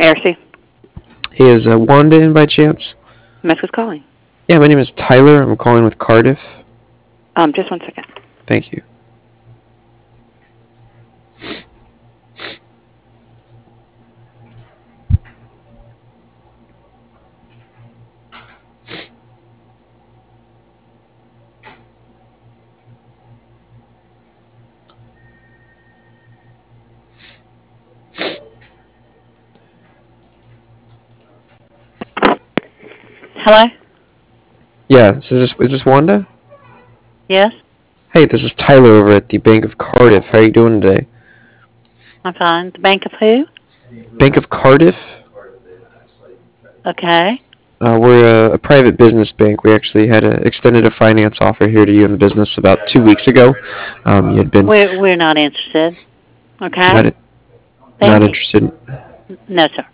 ARC. Hey, is Wanda in by chance? Max was calling. Yeah, my name is Tyler. I'm calling with Cardiff. Just 1 second. Thank you. Hello? Yeah, is this Wanda? Yes? Hey, this is Tyler over at the Bank of Cardiff. How are you doing today? I'm fine. The Bank of who? Bank of Cardiff? Okay. We're a private business bank. We actually extended a finance offer here to you in business about 2 weeks ago. You had been We're not interested. Okay? not Thank not you. interested. No, sir.